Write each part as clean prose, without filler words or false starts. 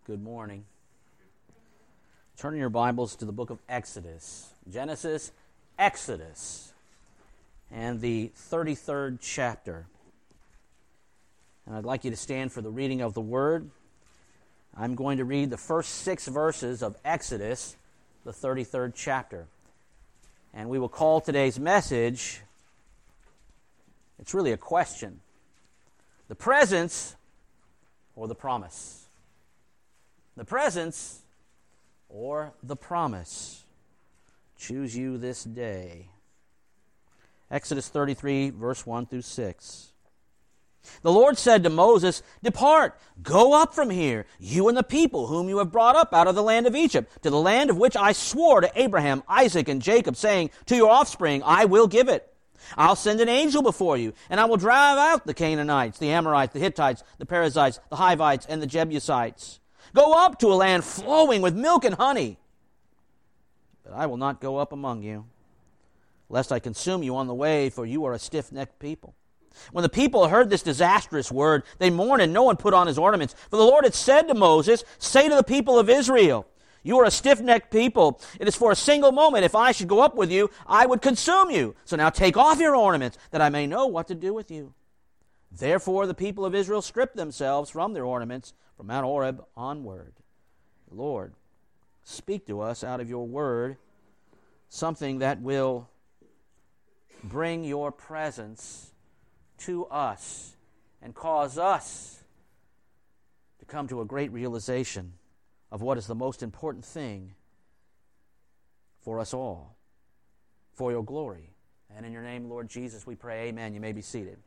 Good morning. Turn your Bibles to the book of Exodus. Genesis, Exodus, and the 33rd chapter. And I'd like you to stand for the reading of the Word. I'm going to read the first 6 verses of Exodus, the 33rd chapter. And we will call today's message, it's really a question, the presence or the promise. The presence or the promise. Choose you this day. Exodus 33, verse 1 through 6. The Lord said to Moses, "Depart, go up from here, you and the people whom you have brought up out of the land of Egypt, to the land of which I swore to Abraham, Isaac, and Jacob, saying, to your offspring I will give it. I'll send an angel before you, and I will drive out the Canaanites, the Amorites, the Hittites, the Perizzites, the Hivites, and the Jebusites. Go up to a land flowing with milk and honey. But I will not go up among you, lest I consume you on the way, for you are a stiff-necked people." When the people heard this disastrous word, they mourned, and no one put on his ornaments. For the Lord had said to Moses, "Say to the people of Israel, you are a stiff-necked people. It is for a single moment. If I should go up with you, I would consume you. So now take off your ornaments, that I may know what to do with you." Therefore the people of Israel stripped themselves from their ornaments from Mount Horeb onward. Lord, speak to us out of your word something that will bring your presence to us and cause us to come to a great realization of what is the most important thing for us all, for your glory. And in your name, Lord Jesus, we pray, amen. You may be seated.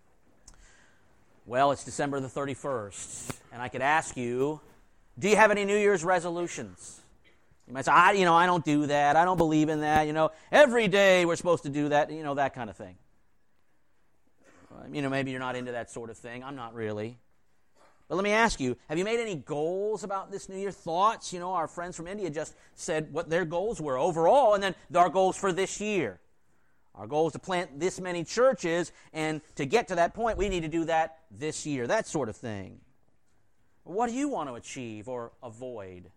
Well, it's December the 31st, and I could ask you, do you have any New Year's resolutions? You might say, I don't do that. I don't believe in that. Every day we're supposed to do that, that kind of thing. Maybe you're not into that sort of thing. I'm not really. But let me ask you, have you made any goals about this New Year? Thoughts? Our friends from India just said what their goals were overall, and then our goals for this year. Our goal is to plant this many churches, and to get to that point, we need to do that this year, that sort of thing. What do you want to achieve or avoid?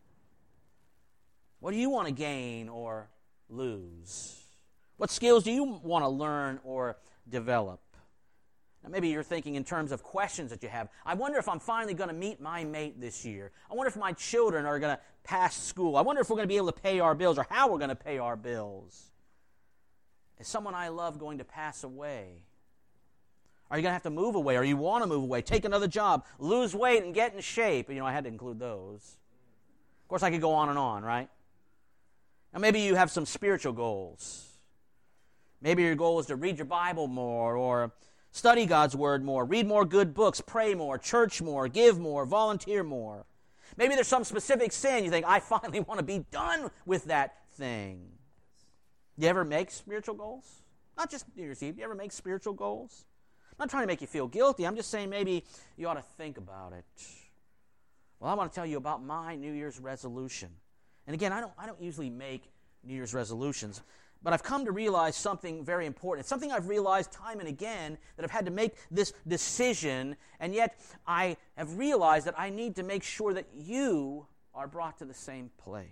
What do you want to gain or lose? What skills do you want to learn or develop? Now, maybe you're thinking in terms of questions that you have. I wonder if I'm finally going to meet my mate this year. I wonder if my children are going to pass school. I wonder if we're going to be able to pay our bills, or how we're going to pay our bills. Is someone I love going to pass away? Are you going to have to move away, or you want to move away, take another job, lose weight, and get in shape? I had to include those. Of course, I could go on, right? Now, maybe you have some spiritual goals. Maybe your goal is to read your Bible more, or study God's Word more, read more good books, pray more, church more, give more, volunteer more. Maybe there's some specific sin you think, I finally want to be done with that thing. You ever make spiritual goals? Not just New Year's Eve. You ever make spiritual goals? I'm not trying to make you feel guilty. I'm just saying maybe you ought to think about it. Well, I want to tell you about my New Year's resolution. And again, I don't usually make New Year's resolutions, but I've come to realize something very important. It's something I've realized time and again, that I've had to make this decision, and yet I have realized that I need to make sure that you are brought to the same place.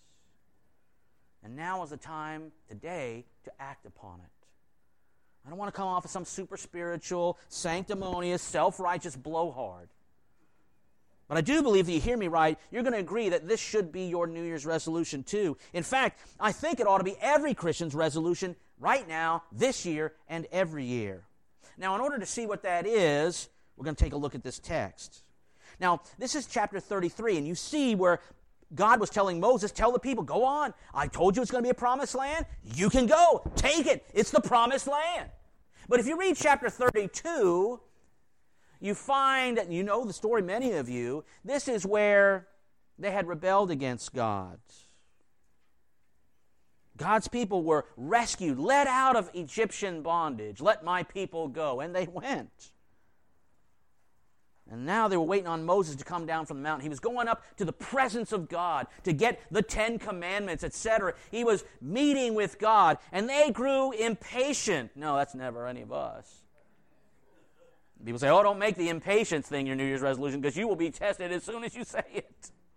And now is the time today to act upon it. I don't want to come off as some super spiritual, sanctimonious, self-righteous blowhard. But I do believe that you hear me right. You're going to agree that this should be your New Year's resolution too. In fact, I think it ought to be every Christian's resolution right now, this year, and every year. Now, in order to see what that is, we're going to take a look at this text. Now, this is chapter 33, and you see where God was telling Moses, tell the people, go on. I told you it's going to be a promised land. You can go. Take it. It's the promised land. But if you read chapter 32, you find, you know the story, many of you, this is where they had rebelled against God. God's people were rescued, led out of Egyptian bondage. Let my people go. And they went. And now they were waiting on Moses to come down from the mountain. He was going up to the presence of God to get the 10 Commandments, etc. He was meeting with God, and they grew impatient. No, that's never any of us. People say, oh, don't make the impatience thing your New Year's resolution because you will be tested as soon as you say it.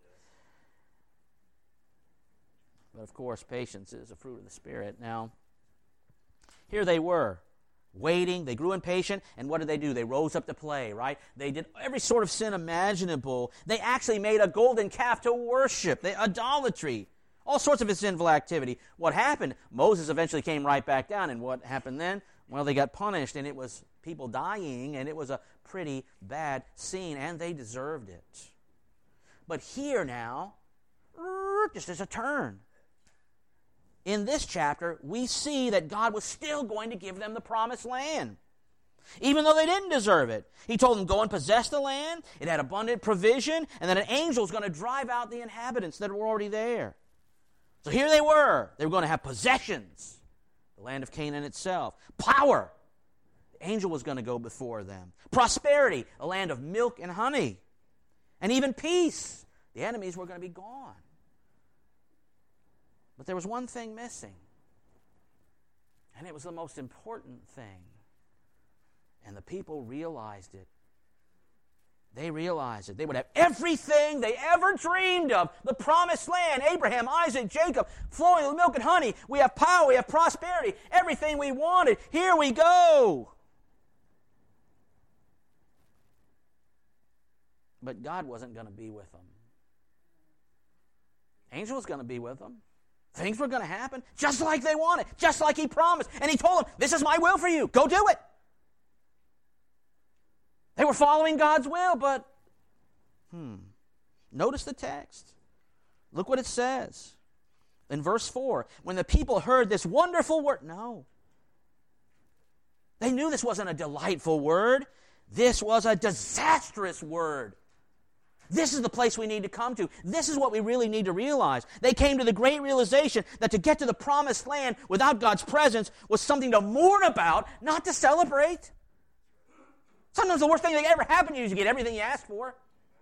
But of course, patience is a fruit of the Spirit. Now, here they were, waiting. They grew impatient, and what did they do? They rose up to play, right? They did every sort of sin imaginable. They actually made a golden calf to worship. Idolatry. All sorts of sinful activity. What happened? Moses eventually came right back down, and what happened then? Well, they got punished, and it was people dying, and it was a pretty bad scene, and they deserved it. But here now, just as a turn. In this chapter, we see that God was still going to give them the promised land, even though they didn't deserve it. He told them, go and possess the land. It had abundant provision, and then an angel was going to drive out the inhabitants that were already there. So here they were. They were going to have possessions, the land of Canaan itself. Power. The angel was going to go before them. Prosperity, a land of milk and honey. And even peace. The enemies were going to be gone. But there was one thing missing. And it was the most important thing. And the people realized it. They realized it. They would have everything they ever dreamed of. The promised land, Abraham, Isaac, Jacob, flowing with milk and honey. We have power, we have prosperity, everything we wanted. Here we go. But God wasn't going to be with them. Angel was going to be with them. Things were going to happen just like they wanted, just like he promised. And he told them, this is my will for you. Go do it. They were following God's will, but notice the text. Look what it says. In verse 4, when the people heard this wonderful word, no. They knew this wasn't a delightful word. This was a disastrous word. This is the place we need to come to. This is what we really need to realize. They came to the great realization that to get to the promised land without God's presence was something to mourn about, not to celebrate. Sometimes the worst thing that ever happened to you is you get everything you asked for.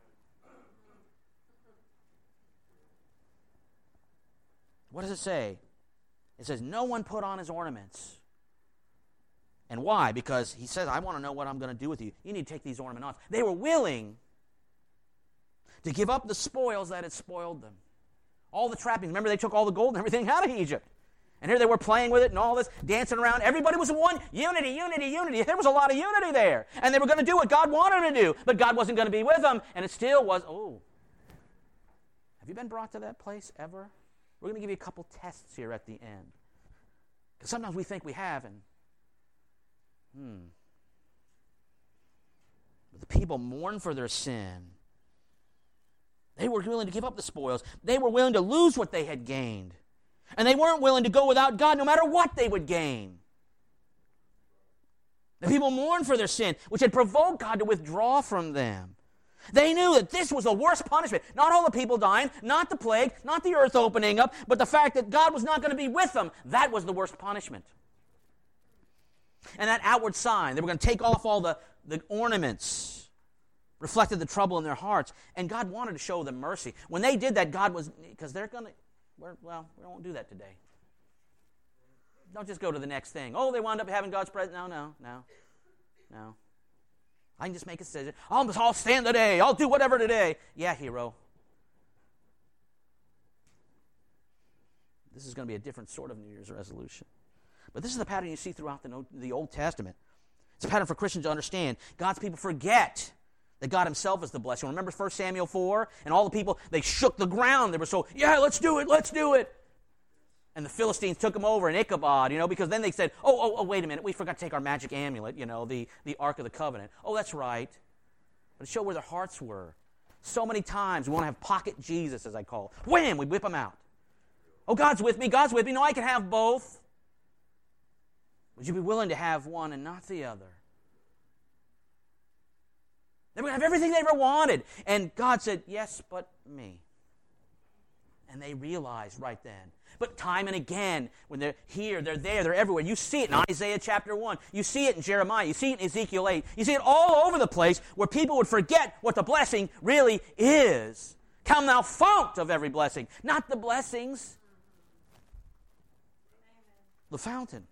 What does it say? It says, no one put on his ornaments. And why? Because he says, I want to know what I'm going to do with you. You need to take these ornaments off. They were willing to give up the spoils that had spoiled them. All the trappings. Remember, they took all the gold and everything out of Egypt. And here they were playing with it and all this, dancing around. Everybody was in one. Unity, unity, unity. There was a lot of unity there. And they were going to do what God wanted them to do. But God wasn't going to be with them. And it still was, Have you been brought to that place ever? We're going to give you a couple tests here at the end. Because sometimes we think we have, and But the people mourned for their sin. They were willing to give up the spoils. They were willing to lose what they had gained. And they weren't willing to go without God no matter what they would gain. The people mourned for their sin, which had provoked God to withdraw from them. They knew that this was the worst punishment. Not all the people dying, not the plague, not the earth opening up, but the fact that God was not going to be with them. That was the worst punishment. And that outward sign, they were going to take off all the ornaments, reflected the trouble in their hearts. And God wanted to show them mercy. When they did that, God was, because they're going to, we won't do that today. Don't just go to the next thing. Oh, they wound up having God's presence. No. I can just make a decision. I'll stand today. I'll do whatever today. Yeah, hero. This is going to be a different sort of New Year's resolution. But this is the pattern you see throughout the Old Testament. It's a pattern for Christians to understand. God's people forget that God himself is the blessing. Remember 1 Samuel 4? And all the people, they shook the ground. They were so, let's do it. And the Philistines took them over in Ichabod, because then they said, wait a minute, we forgot to take our magic amulet, the Ark of the Covenant. Oh, that's right. But it showed where their hearts were. So many times we want to have pocket Jesus, as I call it. Wham, we whip them out. Oh, God's with me. No, I can have both. Would you be willing to have one and not the other? They were going to have everything they ever wanted. And God said, yes, but me. And they realized right then. But time and again, when they're here, they're there, they're everywhere. You see it in Isaiah chapter 1. You see it in Jeremiah. You see it in Ezekiel 8. You see it all over the place where people would forget what the blessing really is. Come thou fount of every blessing. Not the blessings. The fountain.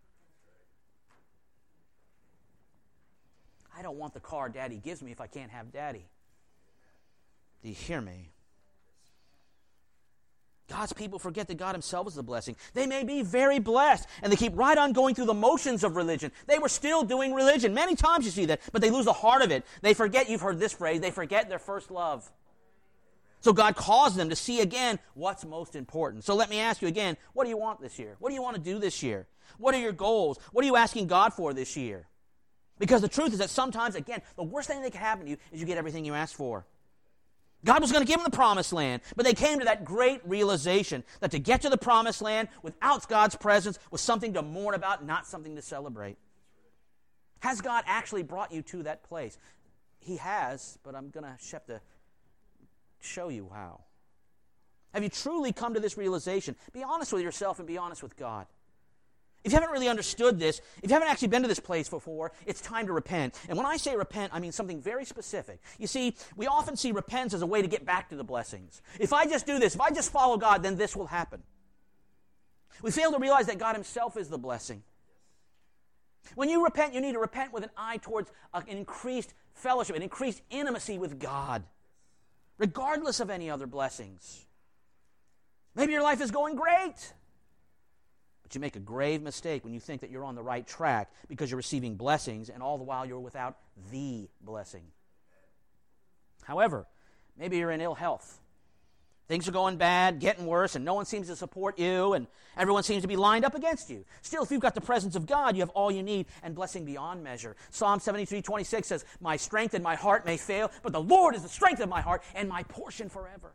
I don't want the car Daddy gives me if I can't have Daddy. Do you hear me? God's people forget that God himself is the blessing. They may be very blessed, and they keep right on going through the motions of religion. They were still doing religion. Many times you see that, but they lose the heart of it. They forget, you've heard this phrase, they forget their first love. So God calls them to see again what's most important. So let me ask you again, what do you want this year? What do you want to do this year? What are your goals? What are you asking God for this year? Because the truth is that sometimes, again, the worst thing that can happen to you is you get everything you ask for. God was going to give them the promised land, but they came to that great realization that to get to the promised land without God's presence was something to mourn about, not something to celebrate. Has God actually brought you to that place? He has, but I'm going to have to show you how. Have you truly come to this realization? Be honest with yourself and be honest with God. If you haven't really understood this, if you haven't actually been to this place before, it's time to repent. And when I say repent, I mean something very specific. You see, we often see repentance as a way to get back to the blessings. If I just do this, if I just follow God, then this will happen. We fail to realize that God himself is the blessing. When you repent, you need to repent with an eye towards an increased fellowship, an increased intimacy with God, regardless of any other blessings. Maybe your life is going great. But you make a grave mistake when you think that you're on the right track because you're receiving blessings and all the while you're without the blessing. However, maybe you're in ill health. Things are going bad, getting worse, and no one seems to support you, and everyone seems to be lined up against you. Still, if you've got the presence of God, you have all you need and blessing beyond measure. Psalm 73:26 says, "My strength and my heart may fail, but the Lord is the strength of my heart and my portion forever."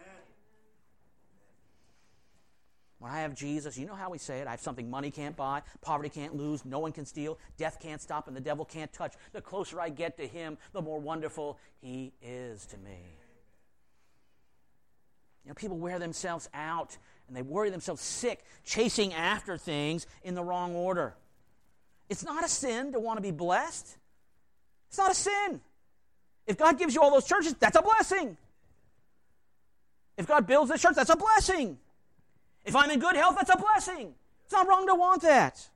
When I have Jesus, you know how we say it, I have something money can't buy, poverty can't lose, no one can steal, death can't stop, and the devil can't touch. The closer I get to him, the more wonderful he is to me. You know, people wear themselves out, and they worry themselves sick, chasing after things in the wrong order. It's not a sin to want to be blessed. It's not a sin. If God gives you all those churches, that's a blessing. If God builds this church, that's a blessing. If I'm in good health, that's a blessing. It's not wrong to want that.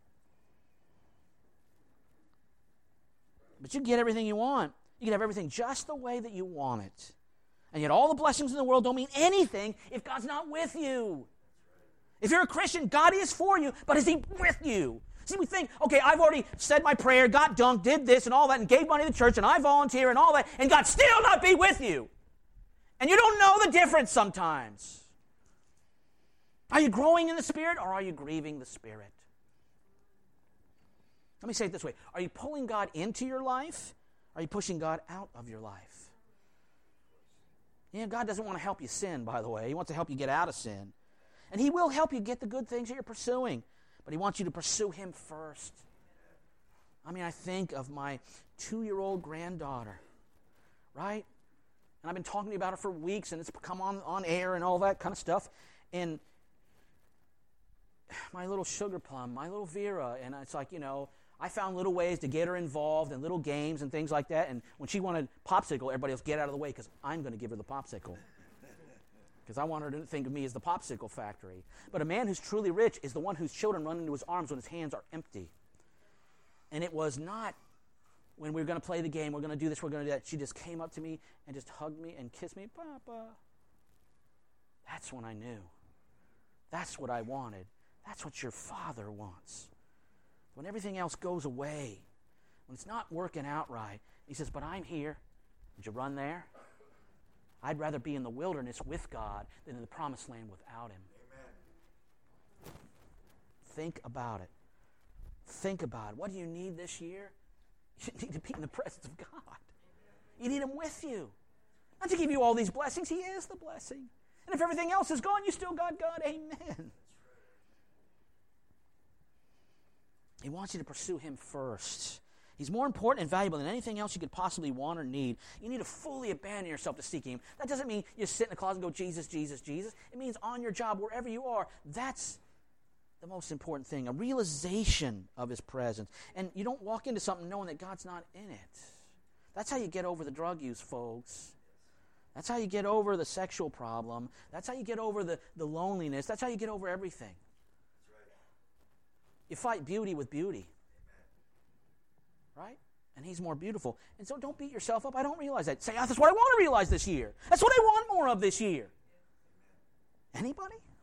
But you get everything you want. You can have everything just the way that you want it. And yet all the blessings in the world don't mean anything if God's not with you. If you're a Christian, God is for you, but is he with you? See, we think, okay, I've already said my prayer, got dunked, did this and all that, and gave money to the church, and I volunteer and all that, and God still not be with you. And you don't know the difference sometimes. Are you growing in the Spirit or are you grieving the Spirit? Let me say it this way. Are you pulling God into your life? Or are you pushing God out of your life? You know, God doesn't want to help you sin, by the way. He wants to help you get out of sin. And he will help you get the good things that you're pursuing. But he wants you to pursue him first. I mean, I think of my 2-year-old granddaughter, right? And I've been talking to you about her for weeks, and it's come on air and all that kind of stuff. And my little sugar plum, my little Vera, and it's like, you know, I found little ways to get her involved in little games and things like that, and when she wanted popsicle, everybody else get out of the way because I'm going to give her the popsicle. Because I want her to think of me as the popsicle factory. But a man who's truly rich is the one whose children run into his arms when his hands are empty. And it was not when we were going to play the game, we're going to do this, we're going to do that. She just came up to me and just hugged me and kissed me. Papa. That's when I knew. That's what I wanted. That's what your Father wants. When everything else goes away, when it's not working out right, he says, but I'm here. Would you run there? I'd rather be in the wilderness with God than in the promised land without him. Amen. Think about it. Think about it. What do you need this year? You need to be in the presence of God. You need him with you. Not to give you all these blessings. He is the blessing. And if everything else is gone, you still got God. Amen. He wants you to pursue him first. He's more important and valuable than anything else you could possibly want or need. You need to fully abandon yourself to seeking him. That doesn't mean you sit in the closet and go, Jesus, Jesus, Jesus. It means on your job, wherever you are, that's the most important thing, a realization of his presence. And you don't walk into something knowing that God's not in it. That's how you get over the drug use, folks. That's how you get over the sexual problem. That's how you get over the loneliness. That's how you get over everything. You fight beauty with beauty. Right? And he's more beautiful. And so don't beat yourself up. I don't realize that. Say, that's what I want to realize this year. That's what I want more of this year. Anybody?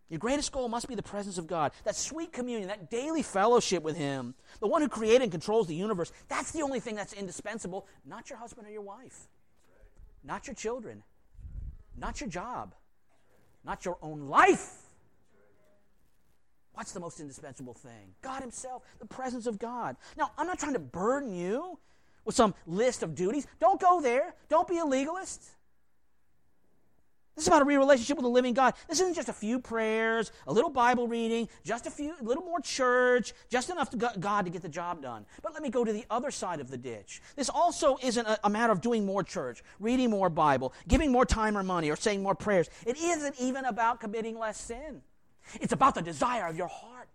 Your greatest goal must be the presence of God, that sweet communion, that daily fellowship with Him, the one who created and controls the universe. That's the only thing that's indispensable, not your husband or your wife, not your children, not your job, not your own life. What's the most indispensable thing? God Himself, the presence of God. Now, I'm not trying to burden you with some list of duties. Don't go there. Don't be a legalist. This is about a real relationship with the living God. This isn't just a few prayers, a little Bible reading, just a little more church, just enough to God to get the job done. But let me go to the other side of the ditch. This also isn't a matter of doing more church, reading more Bible, giving more time or money, or saying more prayers. It isn't even about committing less sin. It's about the desire of your heart.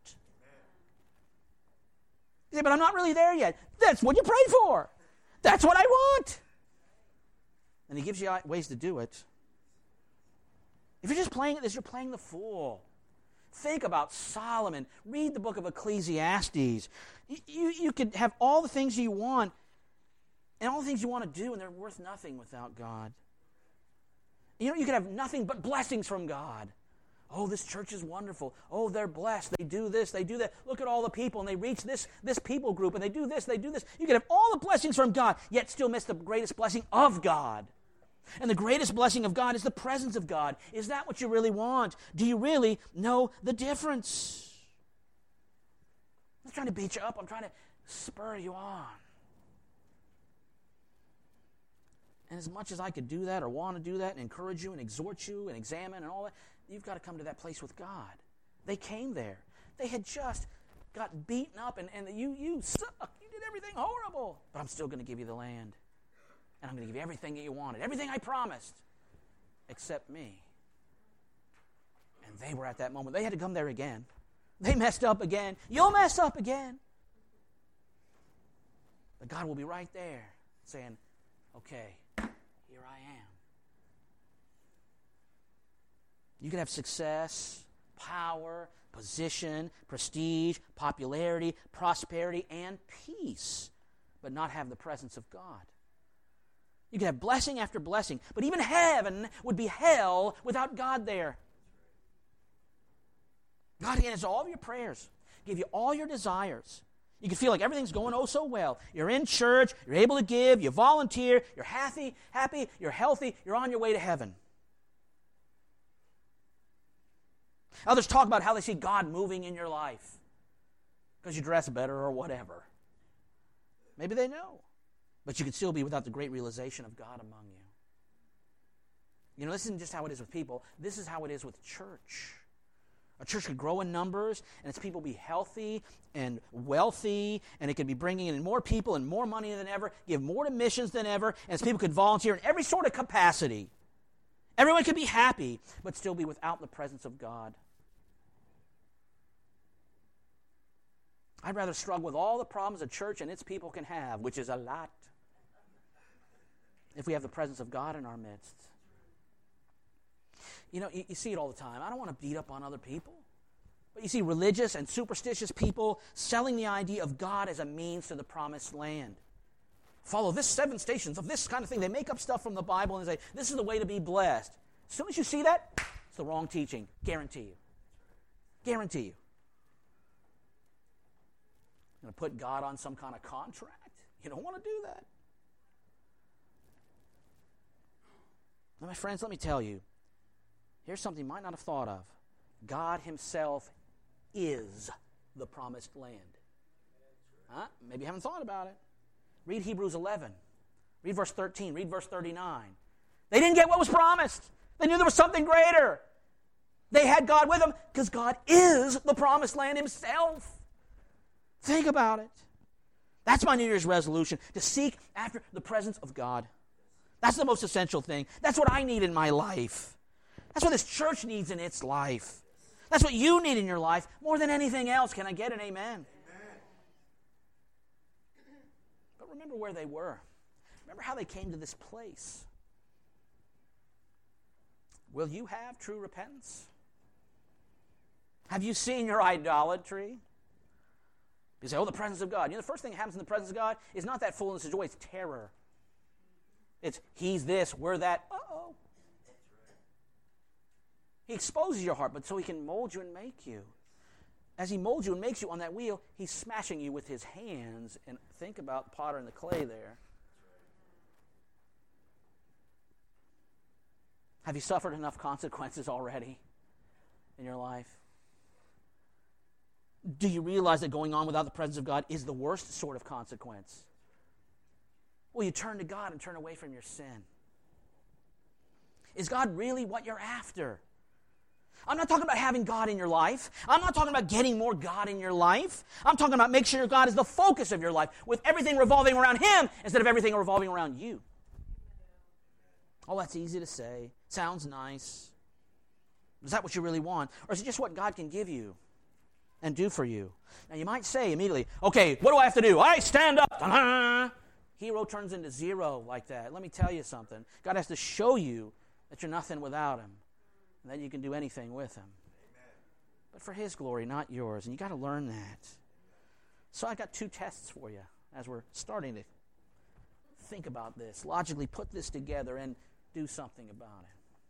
You say, but I'm not really there yet. That's what you prayed for. That's what I want. And He gives you ways to do it. If you're just playing at this, you're playing the fool. Think about Solomon. Read the book of Ecclesiastes. You could have all the things you want and all the things you want to do, and they're worth nothing without God. You could have nothing but blessings from God. Oh, this church is wonderful. Oh, they're blessed. They do this, they do that. Look at all the people, and they reach this people group, and they do this, they do this. You could have all the blessings from God, yet still miss the greatest blessing of God. And the greatest blessing of God is the presence of God. Is that what you really want? Do you really know the difference? I'm not trying to beat you up. I'm trying to spur you on. And as much as I could do that or want to do that and encourage you and exhort you and examine and all that, you've got to come to that place with God. They came there. They had just got beaten up and you suck. You did everything horrible. But I'm still going to give you the land. And I'm going to give you everything that you wanted, everything I promised, except me. And they were at that moment. They had to come there again. They messed up again. You'll mess up again. But God will be right there saying, okay, here I am. You can have success, power, position, prestige, popularity, prosperity, and peace, but not have the presence of God. You can have blessing after blessing, but even heaven would be hell without God there. God can answer all of your prayers, give you all your desires. You can feel like everything's going oh so well. You're in church, you're able to give, you volunteer, you're happy, you're healthy, you're on your way to heaven. Others talk about how they see God moving in your life because you dress better or whatever. Maybe they know. But you can still be without the great realization of God among you. This isn't just how it is with people. This is how it is with church. A church could grow in numbers, and its people be healthy and wealthy, and it could be bringing in more people and more money than ever, give more to missions than ever, and its people could volunteer in every sort of capacity. Everyone could be happy, but still be without the presence of God. I'd rather struggle with all the problems a church and its people can have, which is a lot, if we have the presence of God in our midst. You see it all the time. I don't want to beat up on other people. But you see religious and superstitious people selling the idea of God as a means to the promised land. Follow this 7 stations of this kind of thing. They make up stuff from the Bible and say, this is the way to be blessed. As soon as you see that, it's the wrong teaching. Guarantee you. Guarantee you. You're going to put God on some kind of contract? You don't want to do that. Now, my friends, let me tell you. Here's something you might not have thought of. God Himself is the promised land. Maybe you haven't thought about it. Read Hebrews 11. Read verse 13. Read verse 39. They didn't get what was promised. They knew there was something greater. They had God with them because God is the promised land Himself. Think about it. That's my New Year's resolution, to seek after the presence of God. That's the most essential thing. That's what I need in my life. That's what this church needs in its life. That's what you need in your life more than anything else. Can I get an amen? Amen. But remember where they were. Remember how they came to this place. Will you have true repentance? Have you seen your idolatry? You say, the presence of God. The first thing that happens in the presence of God is not that fullness of joy, it's terror. It's, He's this, we're that. Uh-oh. He exposes your heart, but so he can mold you and make you. As he molds you and makes you on that wheel, he's smashing you with his hands. And think about the potter and the clay there. Have you suffered enough consequences already in your life? Do you realize that going on without the presence of God is the worst sort of consequence? Well, you turn to God and turn away from your sin. Is God really what you're after? I'm not talking about having God in your life. I'm not talking about getting more God in your life. I'm talking about make sure God is the focus of your life, with everything revolving around Him instead of everything revolving around you. Oh, that's easy to say. Sounds nice. Is that what you really want? Or is it just what God can give you and do for you? Now, you might say immediately, okay, what do I have to do? I stand up. Ta-da! Hero turns into zero like that. Let me tell you something. God has to show you that you're nothing without Him, and that you can do anything with Him. Amen. But for His glory, not yours. And you got to learn that. So I got 2 tests for you as we're starting to think about this, logically put this together and do something about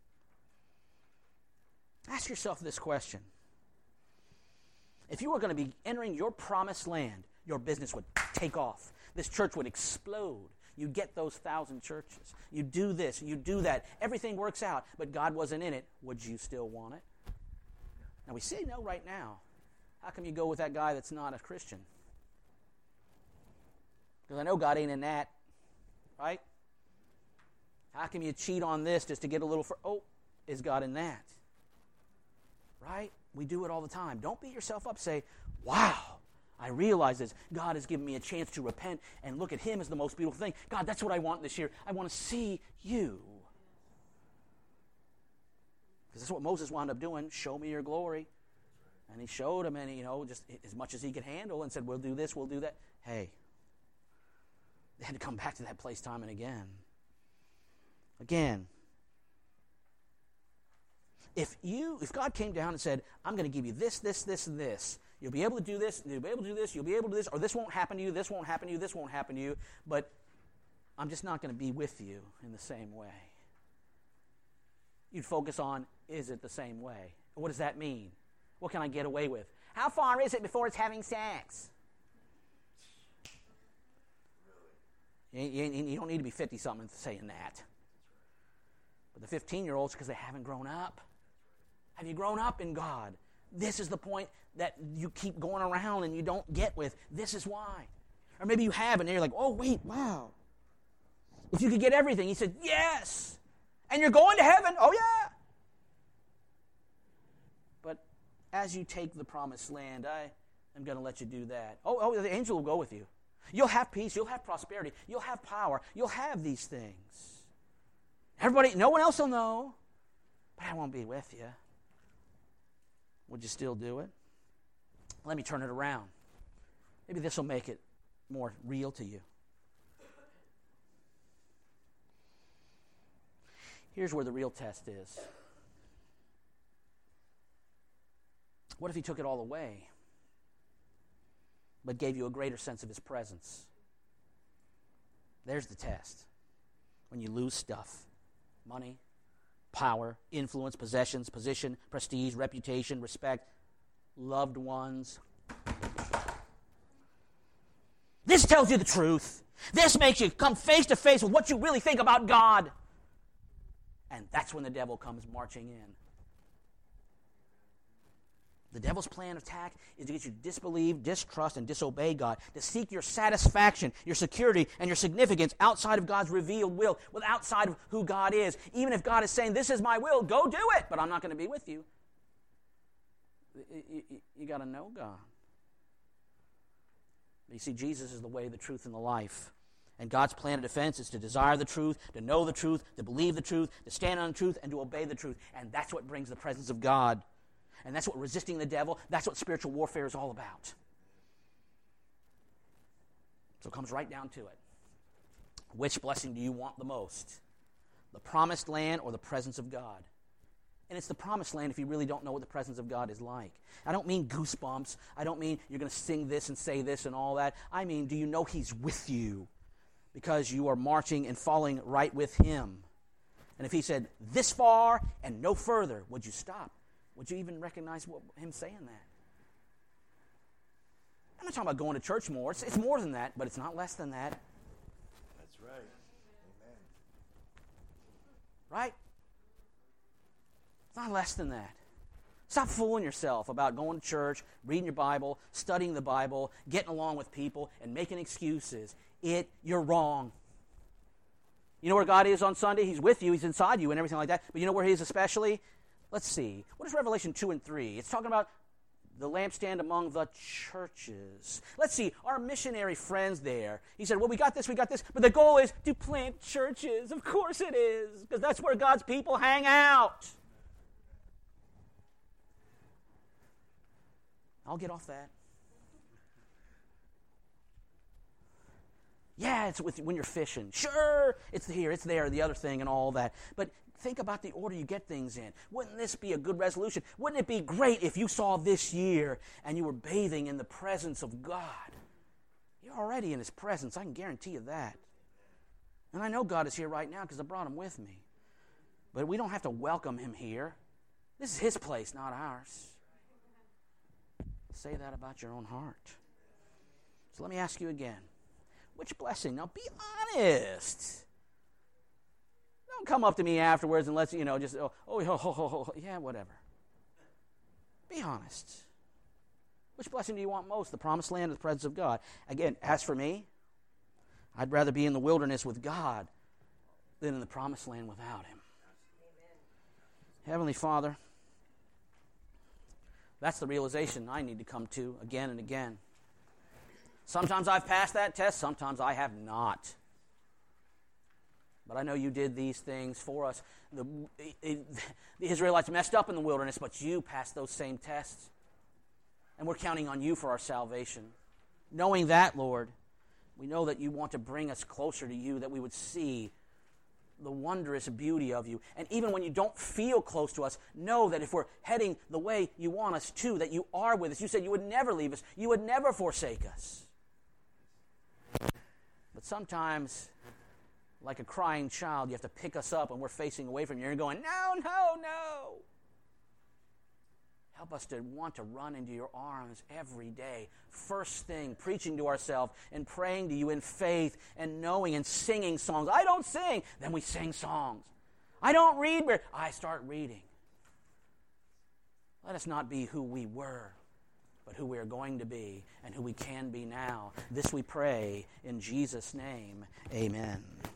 it. Ask yourself this question. If you were going to be entering your promised land, your business would take off. This church would explode. You'd get those 1,000 churches. You do this, you do that. Everything works out, but God wasn't in it. Would you still want it? Now, we say no right now. How come you go with that guy that's not a Christian? Because I know God ain't in that, right? How come you cheat on this just to get a little is God in that? Right? We do it all the time. Don't beat yourself up. Say, wow, I realize this. God has given me a chance to repent and look at Him as the most beautiful thing. God, that's what I want this year. I want to see You. Because that's what Moses wound up doing. Show me Your glory. And he showed him, and just as much as he could handle, and said, we'll do this, we'll do that. Hey, they had to come back to that place time and again. Again, if God came down and said, I'm going to give you this, this, this, and this, you'll be able to do this, you'll be able to do this, you'll be able to do this, or this won't happen to you, this won't happen to you, this won't happen to you, but I'm just not going to be with you in the same way. You'd focus on, is it the same way? What does that mean? What can I get away with? How far is it before it's having sex? You don't need to be 50-something saying that. But the 15-year-olds, because they haven't grown up. Have you grown up in God? This is the point that you keep going around and you don't get with. This is why. Or maybe you have, and you're like, oh, wait, wow. If you could get everything, He said, yes. And you're going to heaven. Oh, yeah. But as you take the promised land, I am going to let you do that. Oh, the angel will go with you. You'll have peace. You'll have prosperity. You'll have power. You'll have these things. Everybody, no one else will know, but I won't be with you. Would you still do it? Let me turn it around. Maybe this will make it more real to you. Here's where the real test is. What if He took it all away, but gave you a greater sense of His presence? There's the test. When you lose stuff. Money, power, influence, possessions, position, prestige, reputation, respect, loved ones. This tells you the truth. This makes you come face to face with what you really think about God. And that's when the devil comes marching in. The devil's plan of attack is to get you to disbelieve, distrust, and disobey God, to seek your satisfaction, your security, and your significance outside of God's revealed will, outside of who God is. Even if God is saying, this is my will, go do it, but I'm not going to be with you. You got to know God. You see, Jesus is the way, the truth, and the life. And God's plan of defense is to desire the truth, to know the truth, to believe the truth, to stand on the truth, and to obey the truth. And that's what brings the presence of God. And that's what resisting the devil, that's what spiritual warfare is all about. So it comes right down to it. Which blessing do you want the most? The promised land or the presence of God? And it's the promised land if you really don't know what the presence of God is like. I don't mean goosebumps. I don't mean you're going to sing this and say this and all that. I mean, do you know He's with you? Because you are marching and falling right with Him. And if he said, this far and no further, would you stop? Would you even recognize him saying that? I'm not talking about going to church more. It's more than that, but it's not less than that. That's right. Amen. Right? It's not less than that. Stop fooling yourself about going to church, reading your Bible, studying the Bible, getting along with people, and making excuses. You're wrong. You know where God is on Sunday? He's with you. He's inside you and everything like that. But you know where he is especially? Let's see. What is Revelation 2 and 3? It's talking about the lampstand among the churches. Let's see. Our missionary friends there. He said, well, we got this. But the goal is to plant churches. Of course it is. Because that's where God's people hang out. I'll get off that. Yeah, it's when you're fishing. Sure, it's here, it's there, the other thing and all that. But think about the order you get things in. Wouldn't this be a good resolution? Wouldn't it be great if you saw this year and you were bathing in the presence of God? You're already in his presence. I can guarantee you that. And I know God is here right now because I brought him with me. But we don't have to welcome him here. This is his place, not ours. Say that about your own heart. So let me ask you again. Which blessing? Now be honest. Don't come up to me afterwards and let's, just, yeah, whatever. Be honest. Which blessing do you want most? The promised land or the presence of God? Again, as for me, I'd rather be in the wilderness with God than in the promised land without him. Amen. Heavenly Father, that's the realization I need to come to again and again. Sometimes I've passed that test, sometimes I have not. But I know you did these things for us. The Israelites messed up in the wilderness, but you passed those same tests. And we're counting on you for our salvation. Knowing that, Lord, we know that you want to bring us closer to you, that we would see the wondrous beauty of you. And even when you don't feel close to us, know that if we're heading the way you want us to, that you are with us. You said you would never leave us. You would never forsake us. But sometimes, like a crying child, you have to pick us up and we're facing away from you. You're going, no. Help us to want to run into your arms every day. First thing, preaching to ourselves and praying to you in faith and knowing and singing songs. I don't sing, then we sing songs. I don't read, but I start reading. Let us not be who we were, but who we are going to be and who we can be now. This we pray in Jesus' name. Amen.